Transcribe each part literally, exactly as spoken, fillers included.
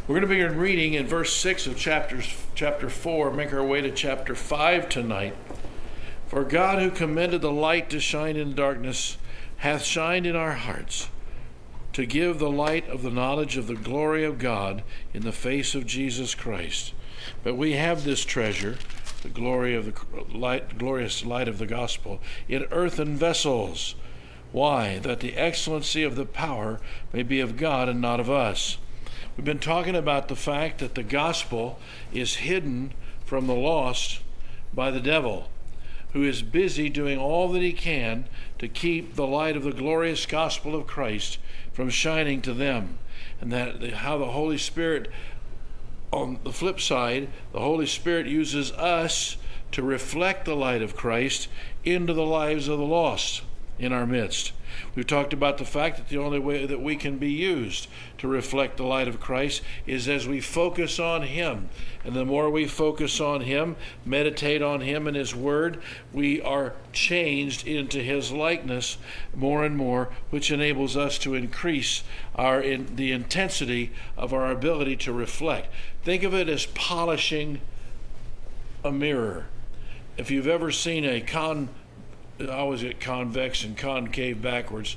We're going to begin reading in verse six of chapter, chapter four, make our way to chapter five tonight. For God, who commanded the light to shine in darkness, hath shined in our hearts, to give the light of the knowledge of the glory of God in the face of Jesus Christ. But we have this treasure, the glory of the light, glorious light of the gospel, in earthen vessels. Why? That the excellency of the power may be of God and not of us. We've been talking about the fact that the gospel is hidden from the lost by the devil, who is busy doing all that he can to keep the light of the glorious gospel of Christ from shining to them. And that how the Holy Spirit, on the flip side, the Holy Spirit uses us to reflect the light of Christ into the lives of the lost in our midst. We've talked about the fact that the only way that we can be used to reflect the light of Christ is as we focus on Him. And the more we focus on Him, meditate on Him and His Word, we are changed into His likeness more and more, which enables us to increase our in the intensity of our ability to reflect. Think of it as polishing a mirror. If you've ever seen a con I always get convex and concave backwards.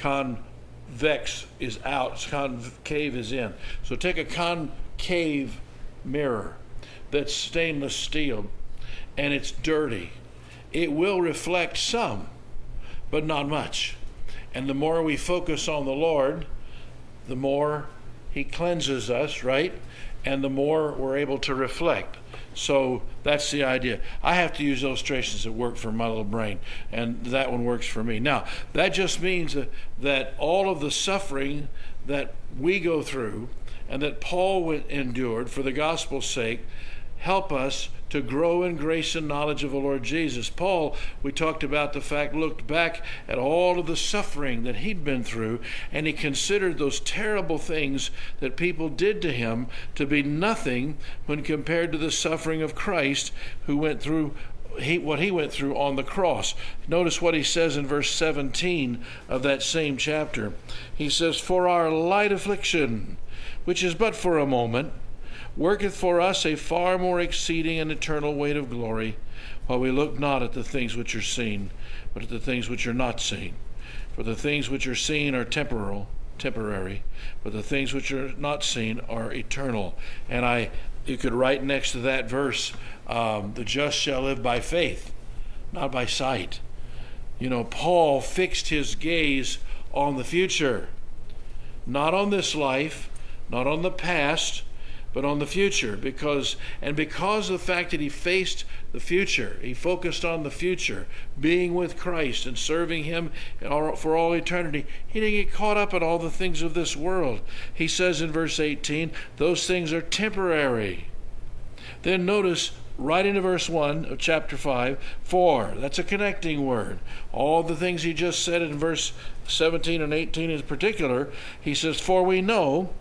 Convex is out, concave is in. So take a concave mirror that's stainless steel and it's dirty. It will reflect some, but not much. And the more we focus on the Lord, the more He cleanses us, right? And the more we're able to reflect. So that's the idea. I have to use illustrations that work for my little brain, and that one works for me. Now, that just means that, that all of the suffering that we go through and that Paul endured for the gospel's sake help us to grow in grace and knowledge of the Lord Jesus. Paul, we talked about the fact, looked back at all of the suffering that he'd been through, and he considered those terrible things that people did to him to be nothing when compared to the suffering of Christ, who went through he, what he went through on the cross. Notice what he says in verse seventeen of that same chapter. He says, "For our light affliction, which is but for a moment, worketh for us a far more exceeding and eternal weight of glory, while we look not at the things which are seen, but at the things which are not seen. For the things which are seen are temporal, temporary, but the things which are not seen are eternal." And I, you could write next to that verse, um, "The just shall live by faith, not by sight." You know, Paul fixed his gaze on the future, not on this life, not on the past, but on the future, because and because of the fact that he faced the future, he focused on the future, being with Christ and serving Him for all eternity, he didn't get caught up in all the things of this world. He says in verse eighteen, those things are temporary. Then notice right into verse one of chapter five, for, that's a connecting word. All the things he just said in verse seventeen and eighteen in particular, he says, "For we know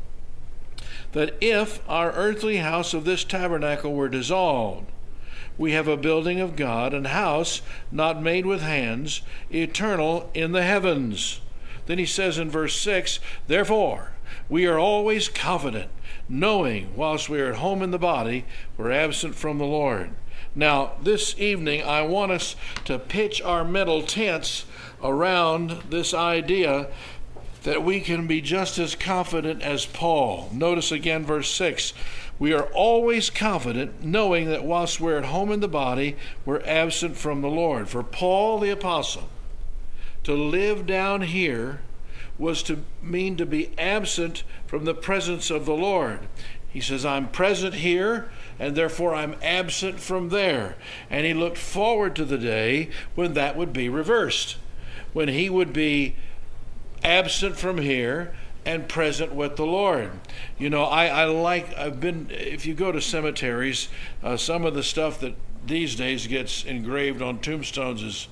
that if our earthly house of this tabernacle were dissolved, we have a building of God, an house not made with hands, eternal in the heavens." Then he says in verse six, "Therefore we are always confident, knowing whilst we are at home in the body, we're absent from the Lord." Now, this evening I want us to pitch our mental tents around this idea that we can be just as confident as Paul. Notice again verse six. We are always confident, knowing that whilst we're at home in the body, we're absent from the Lord. For Paul the apostle, to live down here was to mean to be absent from the presence of the Lord. He says, I'm present here, and therefore I'm absent from there. And he looked forward to the day when that would be reversed, when he would be absent from here and present with the Lord. You know, I, I like, I've been, if you go to cemeteries, uh, some of the stuff that these days gets engraved on tombstones is,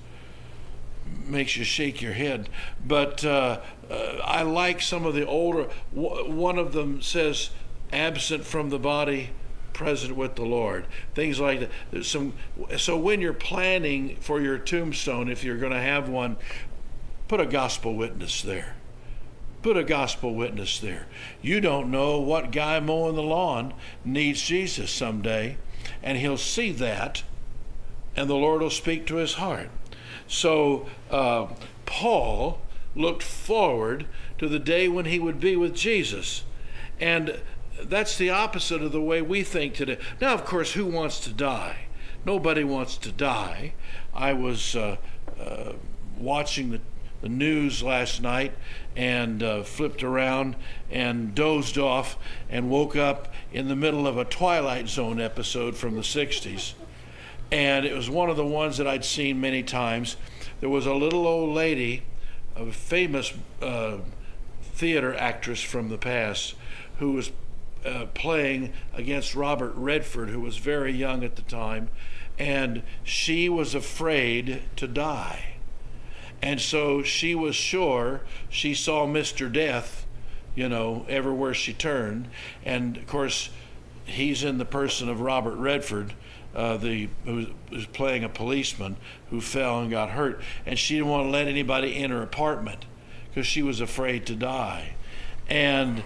makes you shake your head. But uh, uh, I like some of the older, w- one of them says, absent from the body, present with the Lord. Things like that. There's some, so when you're planning for your tombstone, if you're going to have one, put a gospel witness there. Put a gospel witness there. You don't know what guy mowing the lawn needs Jesus someday, and he'll see that, and the Lord will speak to his heart. So uh, Paul looked forward to the day when he would be with Jesus. And that's the opposite of the way we think today. Now, of course, who wants to die? Nobody wants to die. I was uh, uh, watching the, the news last night and uh, flipped around and dozed off and woke up in the middle of a Twilight Zone episode from the sixties. And it was one of the ones that I'd seen many times. There was a little old lady, a famous uh, theater actress from the past, who was uh, playing against Robert Redford, who was very young at the time, and she was afraid to die. And so she was sure she saw Mister Death, you know, everywhere she turned. And of course, he's in the person of Robert Redford, uh, the who was playing a policeman who fell and got hurt. And she didn't want to let anybody in her apartment because she was afraid to die. And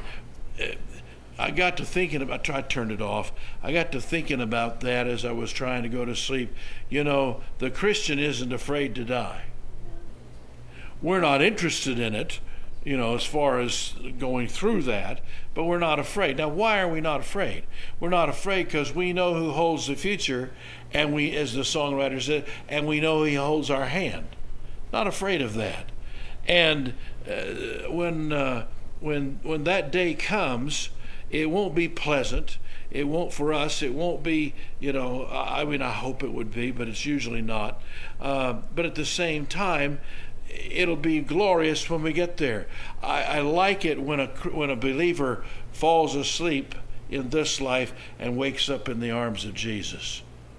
I got to thinking about, I tried to turn it off. I got to thinking about that as I was trying to go to sleep. You know, the Christian isn't afraid to die. We're not interested in it, you know, as far as going through that, but we're not afraid. Now, why are we not afraid? We're not afraid because we know who holds the future, and we, as the songwriter said, and we know he holds our hand. Not afraid of that. And uh, when uh, when when that day comes, it won't be pleasant. It won't for us. It won't be, you know, I mean, I hope it would be, but it's usually not. Uh, but at the same time, it'll be glorious when we get there. I, I like it when a when a believer falls asleep in this life and wakes up in the arms of Jesus.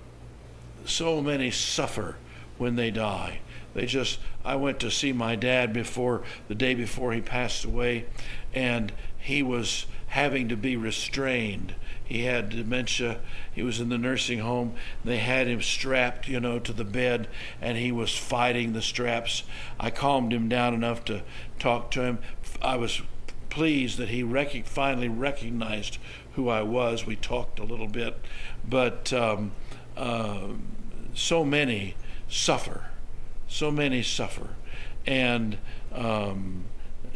So many suffer when they die. They just, I went to see my dad before, the day before he passed away, and he was having to be restrained. He had dementia. He was in the nursing home. They had him strapped, you know, to the bed, and he was fighting the straps. I calmed him down enough to talk to him. I was pleased that he rec- finally recognized who I was. We talked a little bit, but um, uh, so many suffer. So many suffer. And, um,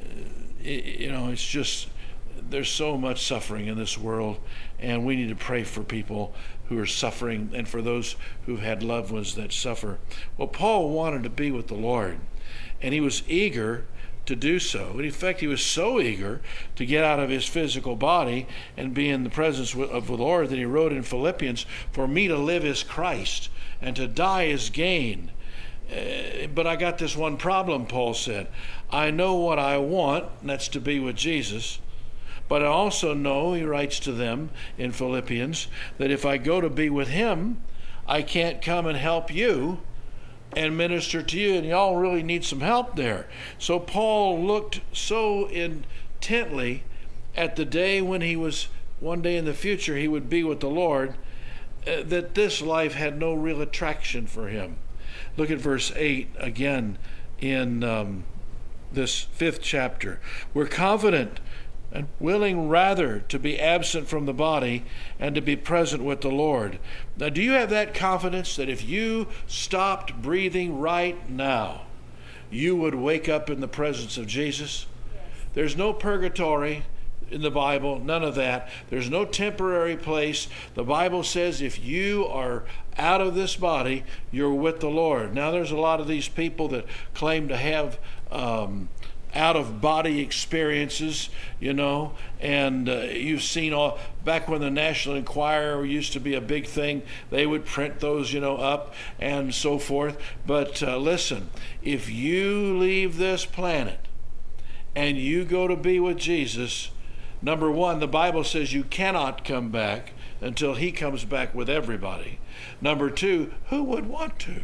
it, you know, it's just, there's so much suffering in this world, and we need to pray for people who are suffering and for those who've had loved ones that suffer. Well, Paul wanted to be with the Lord, and he was eager to do so. In fact, he was so eager to get out of his physical body and be in the presence of the Lord that he wrote in Philippians, "For me to live is Christ, and to die is gain." Uh, but I got this one problem, Paul said. I know what I want, and that's to be with Jesus. But I also know, he writes to them in Philippians, that if I go to be with him, I can't come and help you and minister to you, and y'all really need some help there. So Paul looked so intently at the day when he was, one day in the future, he would be with the Lord, uh, that this life had no real attraction for him. Look at verse eight again in um, this fifth chapter. We're confident and willing rather to be absent from the body and to be present with the Lord. Now, do you have that confidence that if you stopped breathing right now, you would wake up in the presence of Jesus? Yes. There's no purgatory in the Bible, none of that. There's no temporary place. The Bible says if you are out of this body, you're with the Lord. Now, there's a lot of these people that claim to have um, out-of-body experiences, you know, and uh, you've seen all, back when the National Enquirer used to be a big thing, they would print those, you know, up and so forth. But uh, listen, if you leave this planet and you go to be with Jesus, number one, the Bible says you cannot come back until he comes back with everybody. Number two, who would want to?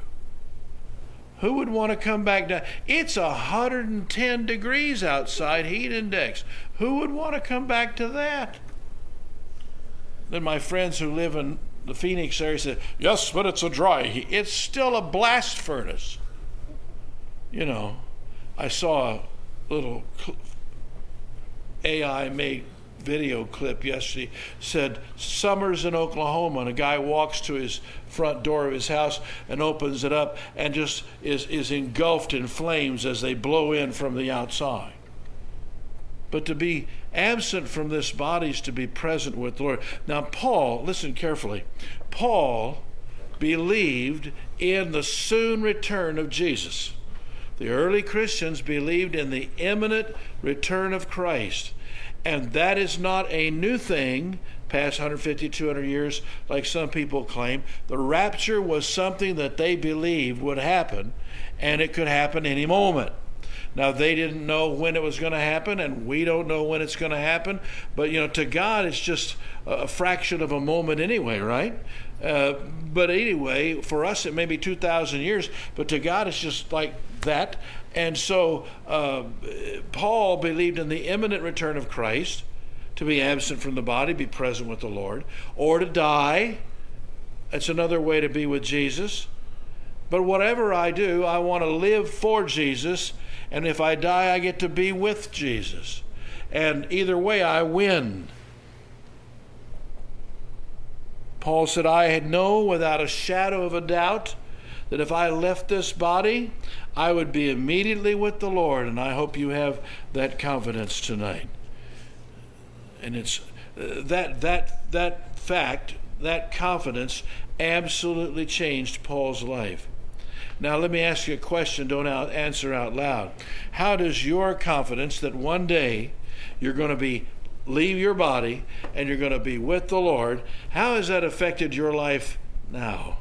Who would want to come back down? It's one hundred ten degrees outside, heat index. Who would want to come back to that? Then my friends who live in the Phoenix area said, yes, but it's a dry heat. It's still a blast furnace. You know, I saw a little A I-made video clip yesterday said summers in Oklahoma, and a guy walks to his front door of his house and opens it up and just is, is engulfed in flames as they blow in from the outside. But to be absent from this body is to be present with the Lord. Now Paul, listen carefully, Paul believed in the soon return of Jesus. The early Christians believed in the imminent return of Christ. And that is not a new thing past one hundred fifty, two hundred years like some people claim. The rapture was something that they believed would happen, and it could happen any moment. Now, they didn't know when it was going to happen, and we don't know when it's going to happen. But, you know, to God, it's just a fraction of a moment anyway, right? Uh, but anyway, for us, it may be two thousand years, but to God, it's just like that. And so uh, Paul believed in the imminent return of Christ, to be absent from the body, be present with the Lord, or to die. That's another way to be with Jesus. But whatever I do, I want to live for Jesus, and if I die, I get to be with Jesus. And either way, I win. Paul said, I know without a shadow of a doubt that if I left this body, I would be immediately with the Lord, and I hope you have that confidence tonight. And it's uh, that that that fact, that confidence absolutely changed Paul's life. Now let me ask you a question, don't out, answer out loud. How does your confidence that one day you're going to be leave your body and you're going to be with the Lord, how has that affected your life now?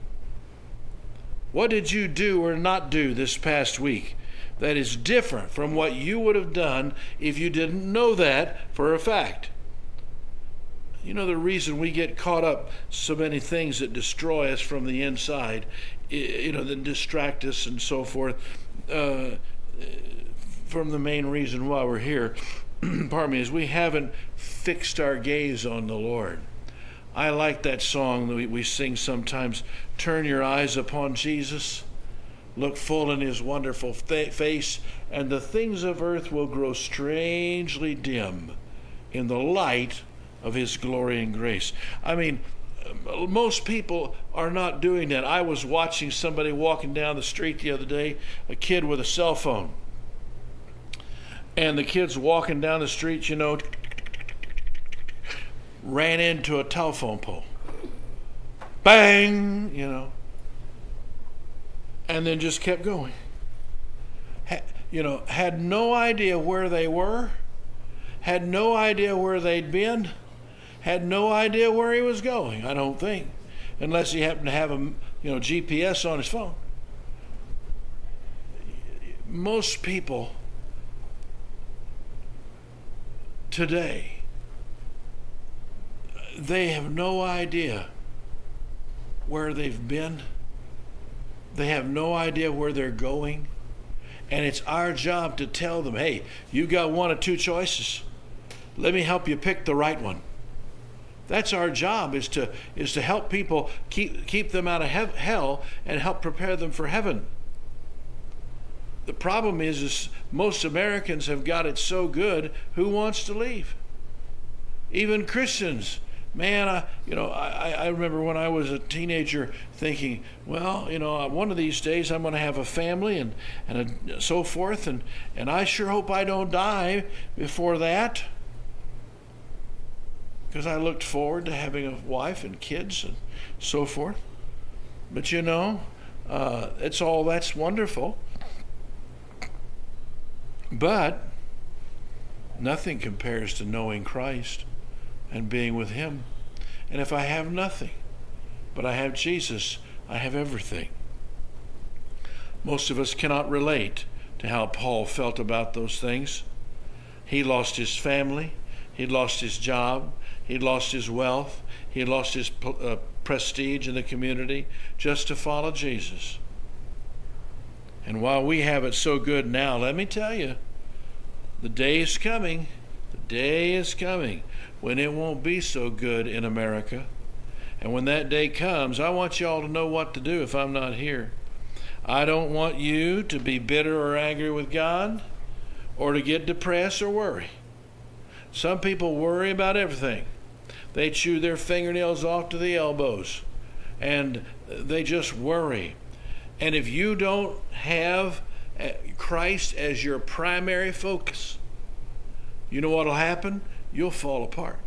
What did you do or not do this past week that is different from what you would have done if you didn't know that for a fact? You know, the reason we get caught up so many things that destroy us from the inside, you know, that distract us and so forth, uh, from the main reason why we're here, pardon me, is we haven't fixed our gaze on the Lord. I like that song that we, we sing sometimes, turn your eyes upon Jesus, look full in his wonderful fa- face, and the things of earth will grow strangely dim in the light of his glory and grace. I mean, most people are not doing that. I was watching somebody walking down the street the other day, a kid with a cell phone. And the kid's walking down the street, you know, ran into a telephone pole. Bang, you know. And then just kept going. Ha, you know, had no idea where they were, had no idea where they'd been, had no idea where he was going, I don't think, unless he happened to have a, you know, G P S on his phone. Most people today, they have no idea where they've been. They have no idea where they're going. And it's our job to tell them, hey, you got one of two choices. Let me help you pick the right one. That's our job, is to is to help people, keep keep them out of he- hell and help prepare them for heaven. The problem is, is most Americans have got it so good, who wants to leave? Even Christians. Man, I, you know, I, I remember when I was a teenager thinking, well, you know, one of these days I'm going to have a family and, and a, so forth, and, and I sure hope I don't die before that, because I looked forward to having a wife and kids and so forth. But you know, uh, it's all, that's wonderful. But nothing compares to knowing Christ and being with him. And if I have nothing, but I have Jesus, I have everything. Most of us cannot relate to how Paul felt about those things. He lost his family, he lost his job, he lost his wealth, he lost his uh, prestige in the community just to follow Jesus. And while we have it so good now, let me tell you, the day is coming, the day is coming when it won't be so good in America. And when that day comes, I want y'all to know what to do if I'm not here. I don't want you to be bitter or angry with God, or to get depressed or worry. Some people worry about everything. They chew their fingernails off to the elbows, and they just worry. And if you don't have Christ as your primary focus, you know what will happen? You'll fall apart.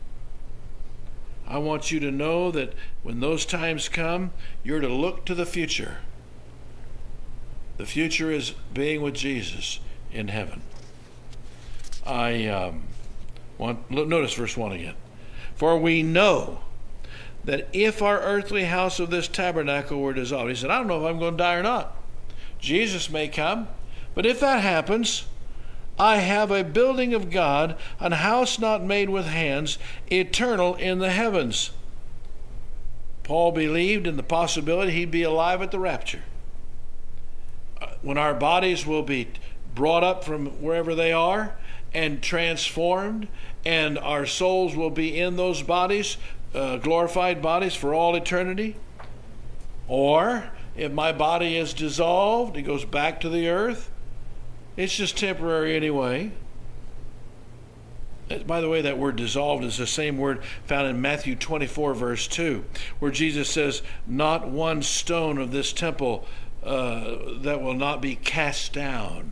I want you to know that when those times come, you're to look to the future. The future is being with Jesus in heaven. I um, want notice verse one again. For we know that if our earthly house of this tabernacle were dissolved, he said, I don't know if I'm going to die or not. Jesus may come, but if that happens, I have a building of God, an house not made with hands, eternal in the heavens. Paul believed in the possibility he'd be alive at the rapture, when our bodies will be brought up from wherever they are and transformed, and our souls will be in those bodies, uh, glorified bodies for all eternity. Or if my body is dissolved, it goes back to the earth. It's just temporary anyway. By the way, that word dissolved is the same word found in Matthew twenty-four, verse two, where Jesus says, not one stone of this temple uh, that will not be cast down.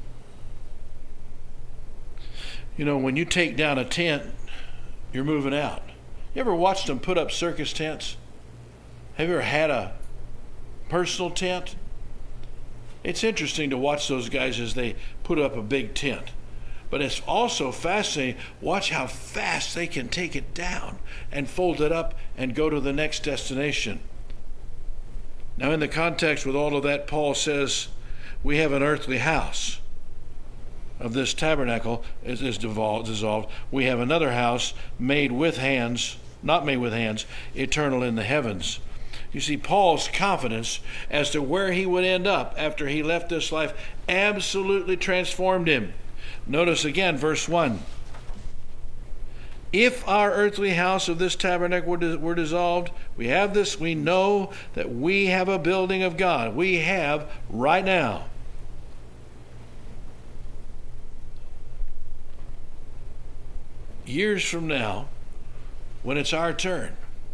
You know, when you take down a tent, you're moving out. You ever watched them put up circus tents? Have you ever had a personal tent? It's interesting to watch those guys as they put up a big tent. But it's also fascinating. Watch how fast they can take it down and fold it up and go to the next destination. Now, in the context with all of that, Paul says, we have an earthly house of this tabernacle is, is dissolved. We have another house made with hands, not made with hands, eternal in the heavens. You see, Paul's confidence as to where he would end up after he left this life absolutely transformed him. Notice again, verse one. If our earthly house of this tabernacle were, were dissolved, we have this, we know that we have a building of God. We have right now. Years from now, when it's our turn,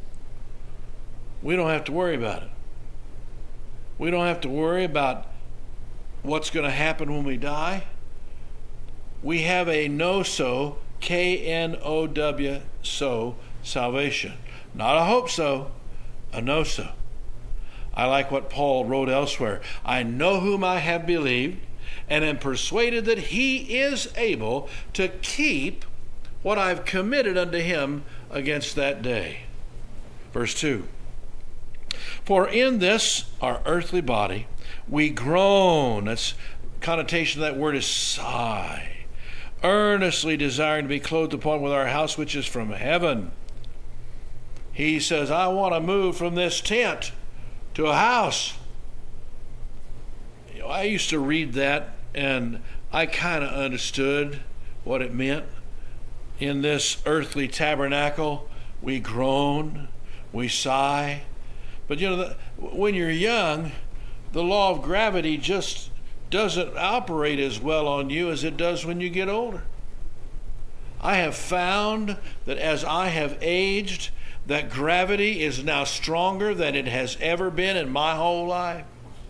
we don't have to worry about it. We don't have to worry about what's going to happen when we die. We have a no-so, K N O W, so, salvation. Not a hope so, a no-so. I like what Paul wrote elsewhere. I know whom I have believed, and am persuaded that he is able to keep what I've committed unto him against that day. Verse two. For in this, our earthly body, we groan. That's connotation of that word is sigh. Earnestly desiring to be clothed upon with our house which is from heaven. He says, I want to move from this tent to a house. You know, I used to read that and I kind of understood what it meant. In this earthly tabernacle, we groan, we sigh. But you know, the, when you're young, the law of gravity just doesn't operate as well on you as it does when you get older. I have found that as I have aged, that gravity is now stronger than it has ever been in my whole life.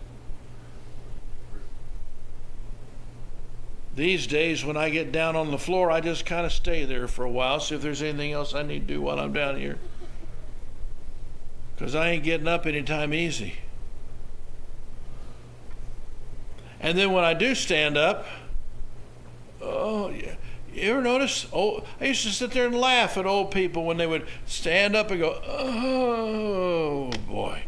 These days, when I get down on the floor, I just kind of stay there for a while, see if there's anything else I need to do while I'm down here. Because I ain't getting up anytime easy. And then when I do stand up, oh, yeah. You ever notice? Oh, I used to sit there and laugh at old people when they would stand up and go, oh, boy.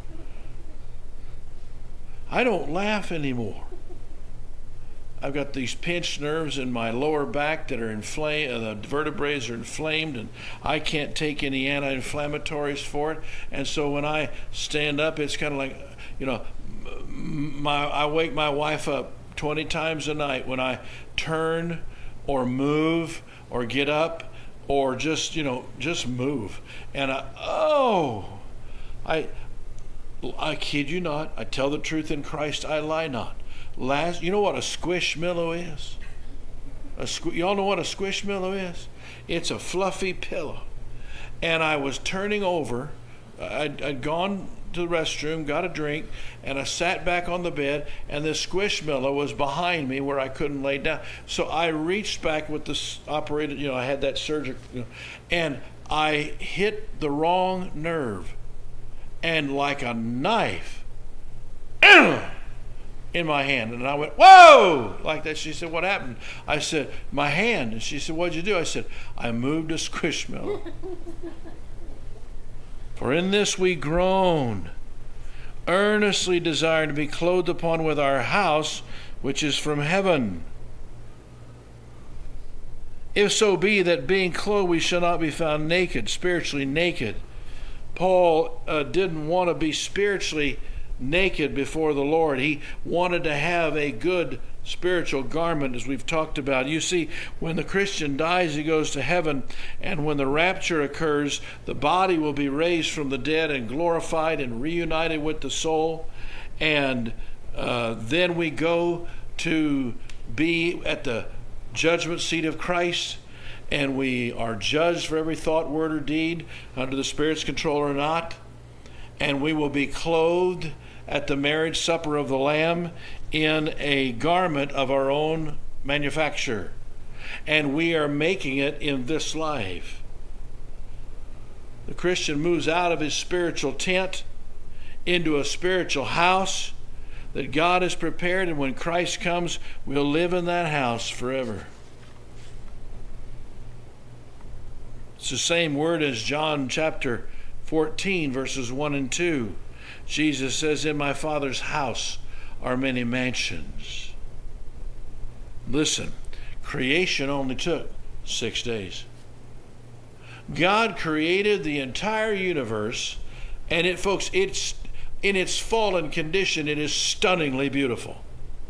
I don't laugh anymore. I've got these pinched nerves in my lower back that are inflamed, uh, the vertebrae are inflamed, and I can't take any anti-inflammatories for it. And so when I stand up, it's kind of like, you know, my I wake my wife up twenty times a night when I turn or move or get up or just, you know, just move. And I, oh, I, I kid you not. I tell the truth in Christ, I lie not. Last, you know what a squishmallow is? A squ- y'all know what a squishmallow is? It's a fluffy pillow. And I was turning over. I'd, I'd gone to the restroom, got a drink, and I sat back on the bed, and this squishmallow was behind me where I couldn't lay down. So I reached back with this operated, you know, I had that surgical, you know, and I hit the wrong nerve. And like a knife, in my hand. And I went, whoa, like that. She said, what happened? I said, my hand. And she said, what'd you do? I said, I moved a squishmallow. For in this we groan, earnestly desiring to be clothed upon with our house, which is from heaven. If so be that being clothed we shall not be found naked, spiritually naked. Paul uh, didn't want to be spiritually naked before the Lord. He wanted to have a good spiritual garment, as we've talked about. You see, when the Christian dies, he goes to heaven, and when the rapture occurs, the body will be raised from the dead and glorified and reunited with the soul, and uh, then we go to be at the judgment seat of Christ, and we are judged for every thought, word, or deed under the Spirit's control or not, and we will be clothed at the marriage supper of the Lamb in a garment of our own manufacture. And we are making it in this life. The Christian moves out of his spiritual tent into a spiritual house that God has prepared, and when Christ comes, we'll live in that house forever. It's the same word as John chapter fourteen, verses one and two. Jesus says, in my Father's house are many mansions. Listen, creation only took six days. God created the entire universe, and it, folks, it's in its fallen condition, it is stunningly beautiful.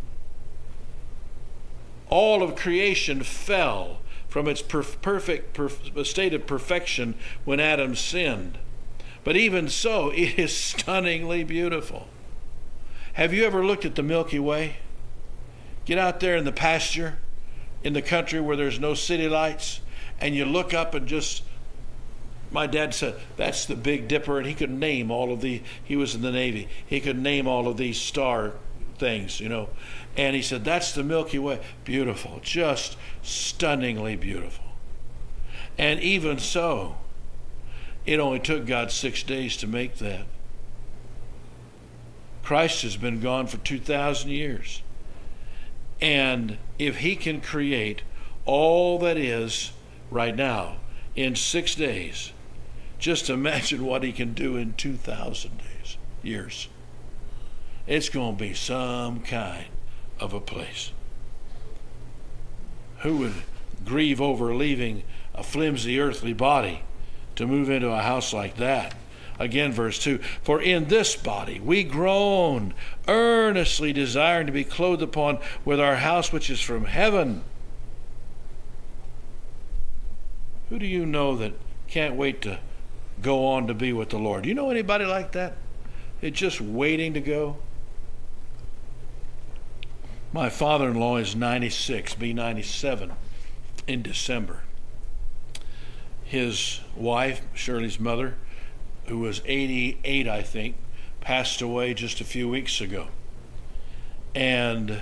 All of creation fell from its perf- perfect perf- state of perfection when Adam sinned. But even so, it is stunningly beautiful. Have you ever looked at the Milky Way? Get out there in the pasture, in the country where there's no city lights, and you look up and just, my dad said, that's the Big Dipper, and he could name all of the, he was in the Navy, he could name all of these star things, you know. And he said, that's the Milky Way. Beautiful, just stunningly beautiful. And even so, it only took God six days to make that. Christ has been gone for two thousand years. And if he can create all that is right now in six days, just imagine what he can do in two thousand days, years. It's going to be some kind of a place. Who would grieve over leaving a flimsy earthly body to move into a house like that? Again, verse two, for in this body we groan, earnestly desiring to be clothed upon with our house which is from heaven. Who do you know that can't wait to go on to be with the Lord? Do you know anybody like that? It's just waiting to go. My father-in-law is ninety-six, be ninety-seven in December. His wife, Shirley's mother, who was eighty-eight, I think, passed away just a few weeks ago. And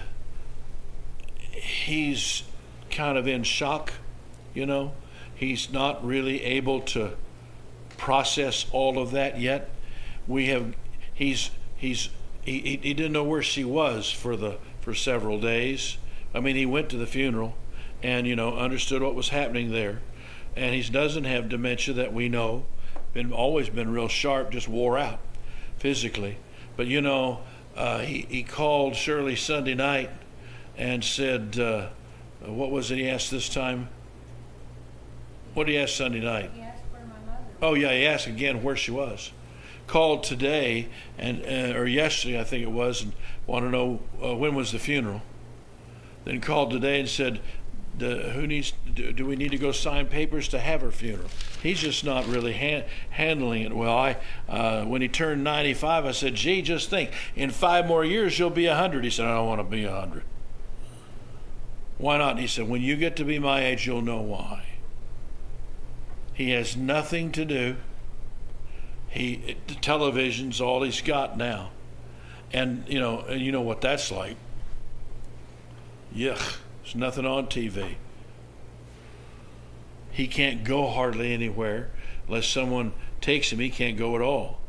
he's kind of in shock, you know. He's not really able to process all of that yet. We have, he's, he's, he, he didn't know where she was for the, for several days. I mean, he went to the funeral and, you know, understood what was happening there. And he doesn't have dementia that we know. Been always been real sharp, just wore out physically. But you know, uh, he he called Shirley Sunday night and said, uh, "What was it he asked this time? What did he ask Sunday night?" He asked where my mother was. Oh yeah, he asked again where she was. Called today and uh, or yesterday, I think it was, and wanted to know uh, when was the funeral. Then called today and said, The, who needs? Do, do we need to go sign papers to have her funeral? He's just not really han- handling it well. I, uh, when he turned ninety-five, I said, "Gee, just think, in five more years you'll be a hundred." He said, "I don't want to be a hundred." Why not? And he said, when you get to be my age, you'll know why. He has nothing to do. He, the television's all he's got now. And, you know, and you know what that's like. Yuck. There's nothing on T V. He can't go hardly anywhere. Unless someone takes him, he can't go at all.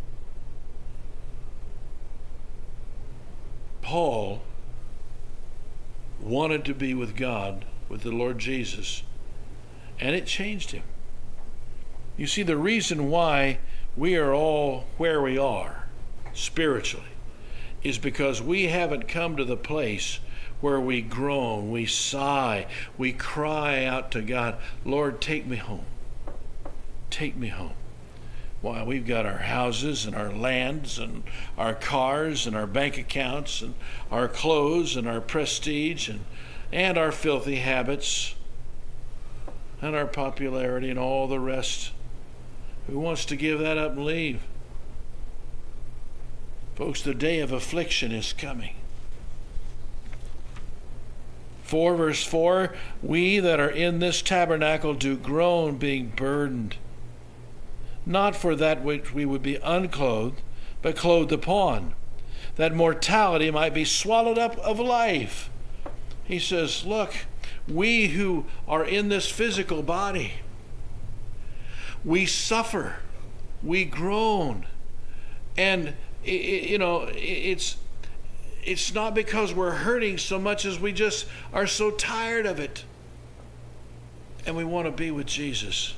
Paul wanted to be with God, with the Lord Jesus, and it changed him. You see, the reason why we are all where we are spiritually is because we haven't come to the place where we groan, we sigh, we cry out to God, Lord, take me home. Take me home. Why, we've got our houses and our lands and our cars and our bank accounts and our clothes and our prestige and, and our filthy habits and our popularity and all the rest. Who wants to give that up and leave? Folks, the day of affliction is coming. four verse four, we that are in this tabernacle do groan, being burdened, not for that which we would be unclothed, but clothed upon, that mortality might be swallowed up of life. He says, look, we who are in this physical body, we suffer, we groan, and you know, it's it's not because we're hurting so much as we just are so tired of it, and we want to be with Jesus.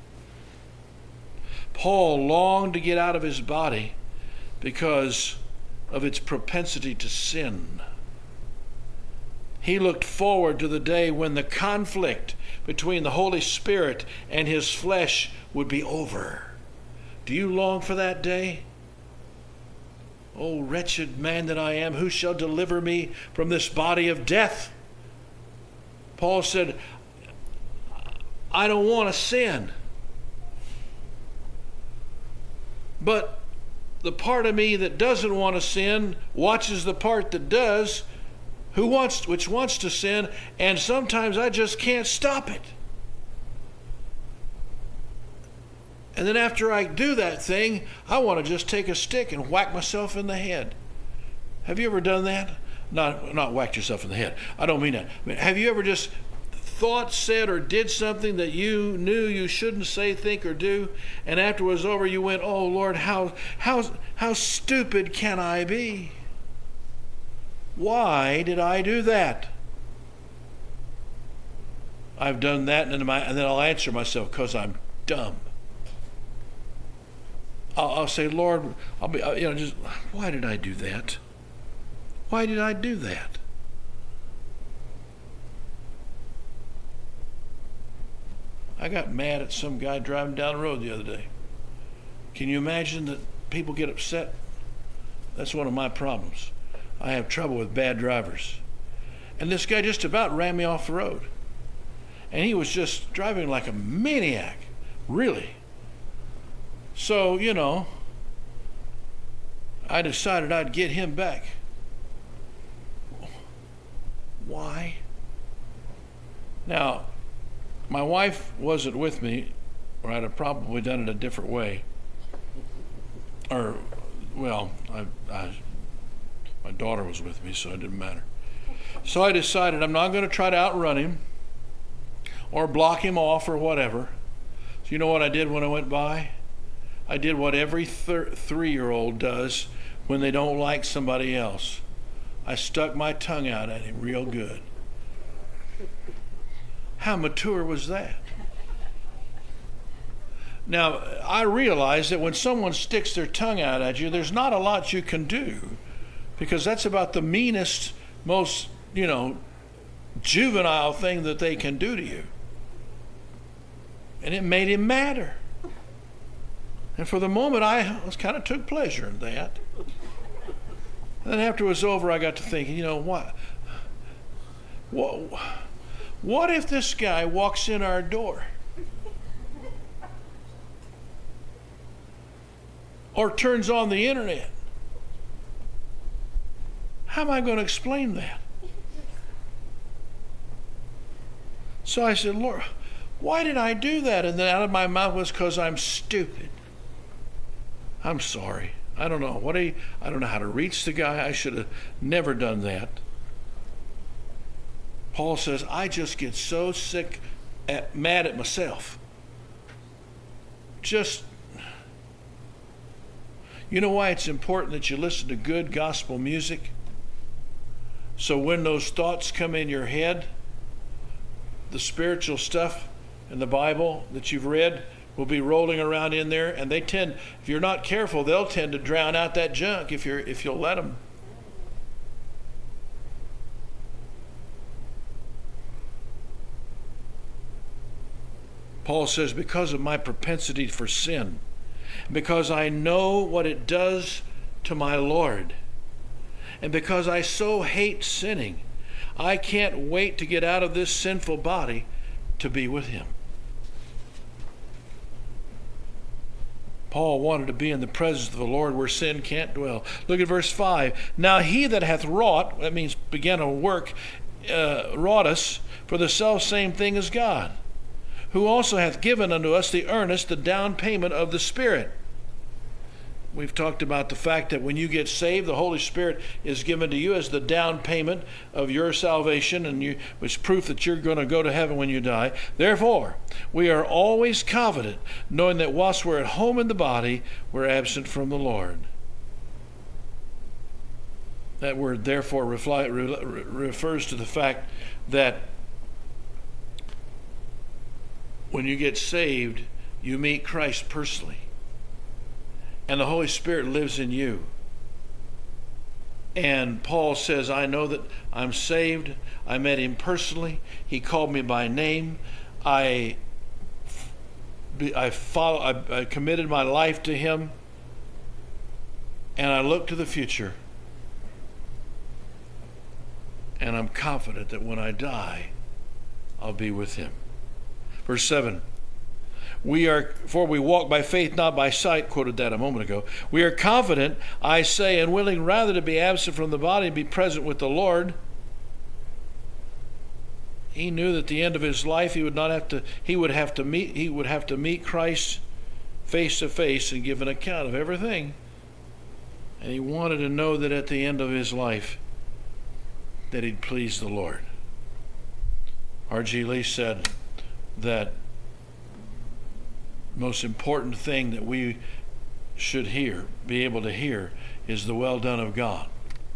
Paul longed to get out of his body because of its propensity to sin. He looked forward to the day when the conflict between the Holy Spirit and his flesh would be over. Do you long for that day? Oh, wretched man that I am, who shall deliver me from this body of death? Paul said, I don't want to sin. But the part of me that doesn't want to sin watches the part that does, who wants, which wants to sin, and sometimes I just can't stop it. And then after I do that thing, I want to just take a stick and whack myself in the head. Have you ever done that? Not, not whacked yourself in the head. I don't mean that. I mean, have you ever just thought, said, or did something that you knew you shouldn't say, think, or do, and after it was over, you went, oh, Lord, how, how, how stupid can I be? Why did I do that? I've done that, and then, my, and then I'll answer myself, because I'm dumb. I'll, I'll say, Lord, I'll be, you know, just, why did I do that? Why did I do that? I got mad at some guy driving down the road the other day. Can you imagine that people get upset? That's one of my problems. I have trouble with bad drivers. And this guy just about ran me off the road. And he was just driving like a maniac, really. So, you know, I decided I'd get him back. Why? Now, my wife wasn't with me, or I'd have probably done it a different way. Or, well, I, I, my daughter was with me, so it didn't matter. So I decided I'm not going to try to outrun him or block him off or whatever. So you know what I did when I went by? I did what every thir- three-year-old does when they don't like somebody else. I stuck my tongue out at him real good. How mature was that? Now, I realize that when someone sticks their tongue out at you, there's not a lot you can do, because that's about the meanest, most, you know, juvenile thing that they can do to you. And it made him madder. And for the moment, I was kind of took pleasure in that. And then after it was over, I got to thinking, you know, what, what, what if this guy walks in our door? Or turns on the internet? How am I going to explain that? So I said, Lord, why did I do that? And then out of my mouth was, because I'm stupid. I'm sorry. I don't know. What do you, I don't know how to reach the guy. I should have never done that. Paul says, I just get so sick, at, mad at myself. Just, you know why it's important that you listen to good gospel music? So when those thoughts come in your head, the spiritual stuff in the Bible that you've read will be rolling around in there, and they tend, if you're not careful, they'll tend to drown out that junk if you're if you'll let them. Paul says, because of my propensity for sin, because I know what it does to my Lord, and because I so hate sinning, I can't wait to get out of this sinful body to be with him. Paul wanted to be in the presence of the Lord where sin can't dwell. Look at verse five. Now he that hath wrought, that means began a work, uh, wrought us for the selfsame thing as God, who also hath given unto us the earnest, the down payment of the Spirit. We've talked about the fact that when you get saved, the Holy Spirit is given to you as the down payment of your salvation, and you, which is proof that you're going to go to heaven when you die. Therefore, we are always confident, knowing that whilst we're at home in the body, we're absent from the Lord. That word, therefore, refly, re, refers to the fact that when you get saved, you meet Christ personally. And the Holy Spirit lives in you. And Paul says, I know that I'm saved. I met him personally. He called me by name. I, I, follow, I, I committed my life to him. And I look to the future. And I'm confident that when I die, I'll be with him. Verse seven. We are, for we walk by faith, not by sight, quoted that a moment ago. We are confident, I say, and willing rather to be absent from the body and be present with the Lord. He knew that at the end of his life he would not have to, he would have to meet, he would have to meet Christ face to face and give an account of everything. And he wanted to know that at the end of his life that he'd please the Lord. R G Lee said that most important thing that we should hear, be able to hear, is the well done of God.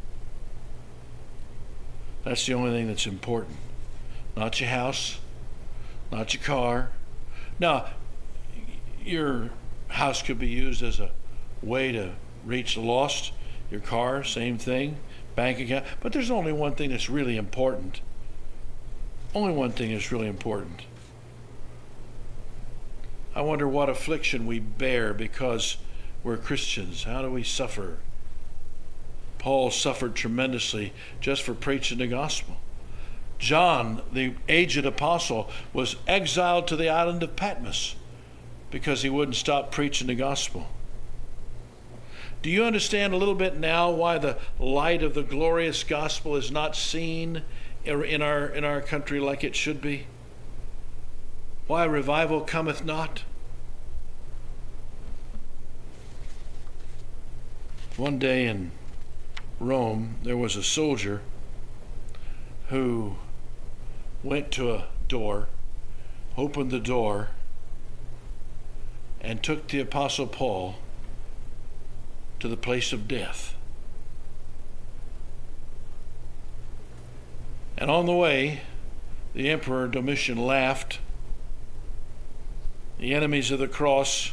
That's the only thing that's important. Not your house, not your car. Now, your house could be used as a way to reach the lost. Your car, same thing. Bank account. But there's only one thing that's really important. Only one thing that's really important. I wonder what affliction we bear because we're Christians. How do we suffer? Paul suffered tremendously just for preaching the gospel. John, the aged apostle, was exiled to the island of Patmos because he wouldn't stop preaching the gospel. Do you understand a little bit now why the light of the glorious gospel is not seen in our in our country like it should be? Why revival cometh not? One day in Rome, there was a soldier who went to a door, opened the door, and took the Apostle Paul to the place of death. And on the way, the Emperor Domitian laughed. The enemies of the cross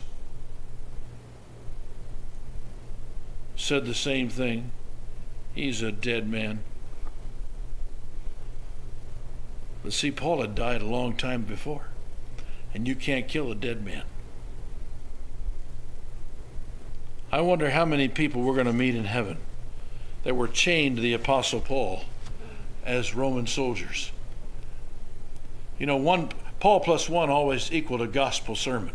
said the same thing. He's a dead man. But see, Paul had died a long time before, and you can't kill a dead man. I wonder how many people we're going to meet in heaven that were chained to the Apostle Paul as Roman soldiers. You know, one Paul plus one always equaled a gospel sermon.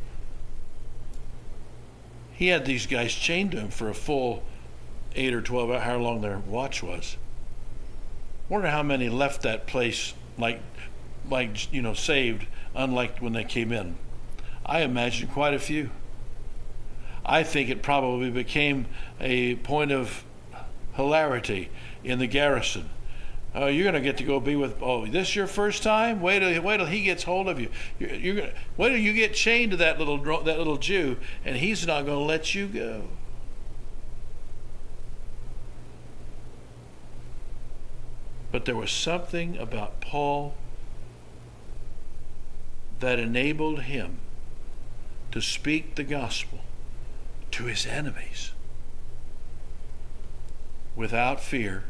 He had these guys chained to him for a full eight or twelve hours, how long their watch was. Wonder how many left that place like like, you know, saved, unlike when they came in? I imagine quite a few. I think it probably became a point of hilarity in the garrison. Oh, you're going to get to go be with, oh, this your first time? Wait till, wait till he gets hold of you. You're, you're gonna, wait till you get chained to that little, that little Jew, and he's not going to let you go. But there was something about Paul that enabled him to speak the gospel to his enemies without fear.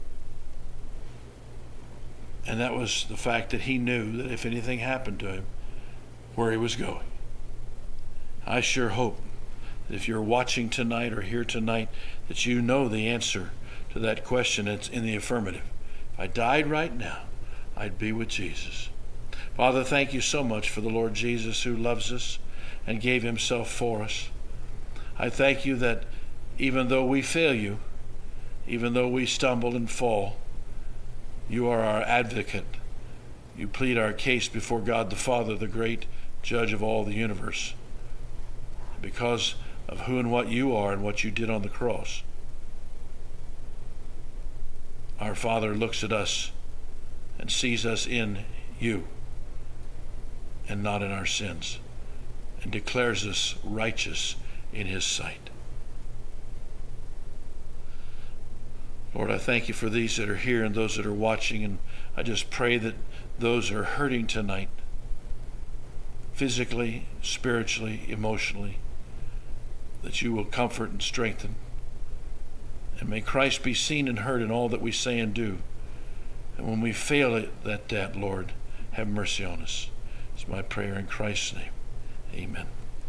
And that was the fact that he knew that if anything happened to him, where he was going. I sure hope that if you're watching tonight or here tonight, that you know the answer to that question. It's in the affirmative. If I died right now, I'd be with Jesus. Father, thank you so much for the Lord Jesus who loves us and gave himself for us. I thank you that even though we fail you, even though we stumble and fall, you are our advocate. You plead our case before God the Father, the great judge of all the universe. Because of who and what you are and what you did on the cross, our Father looks at us and sees us in you and not in our sins, and declares us righteous in his sight. Lord, I thank you for these that are here and those that are watching, and I just pray that those who are hurting tonight, physically, spiritually, emotionally, that you will comfort and strengthen. And may Christ be seen and heard in all that we say and do. And when we fail at that, that, Lord, have mercy on us. It's my prayer in Christ's name. Amen.